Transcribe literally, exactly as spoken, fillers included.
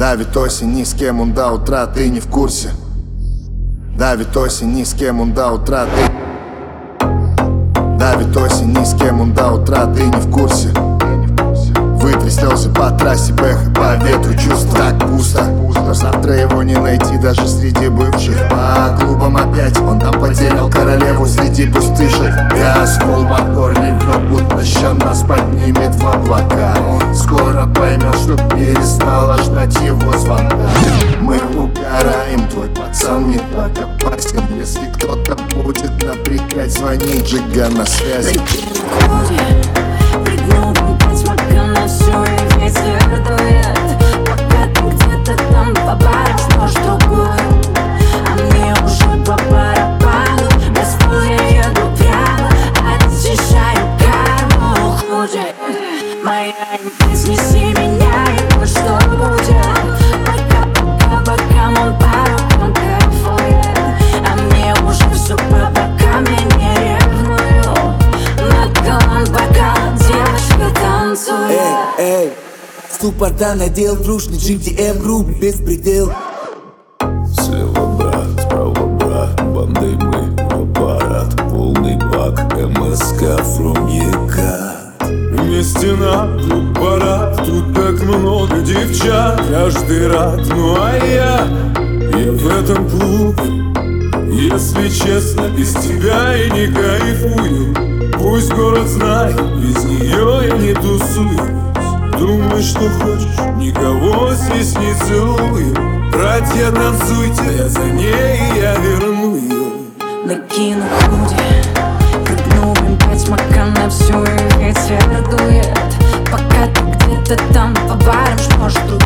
Давит осень, ни с кем он до утра, ты не в курсе. Давит осень, ни с кем он до утра, ты. Давит осень, ни с кем он до утра, ты не в курсе. Вытри слезы по трассе, бэха, по ветру чувств. Так пусто, но завтра его не найти даже среди бывших. По клубам опять, он там потерял королеву среди пустышек. Оскол по горле, но будто ща нас поднимет в облака. Он скоро поймет, что перестала ждать его звонка. Мы угораем, твой пацан не так опасен. Если кто-то будет напрягать, звонить, Джига на связи. Моя не снеси меня, и вот что будет. Пока, пока, пока он по рукам кайфует, а мне уже все по бокам, я не ревную. Бокал, бокал, девочка танцует. Эй, эй, ступорта надел, трушный джип ди эм, грубый беспредел. Слева брат, справа брат, бандой мы в аппарат. Полный бак, эм эс ка from Екат. Вместе нам тут парад, тут так много девчат, каждый рад, ну а я, я в этом клубе, если честно, без тебя я не кайфую. Пусть город знает, без нее я не тусуюсь. Думай, что хочешь, никого здесь не целую. Братья, танцуйте, я за ней, я верну ее. Накину худи, прыгну им пять мака на всю, и ветер дует. Пока ты где-то там по барам жмешь друг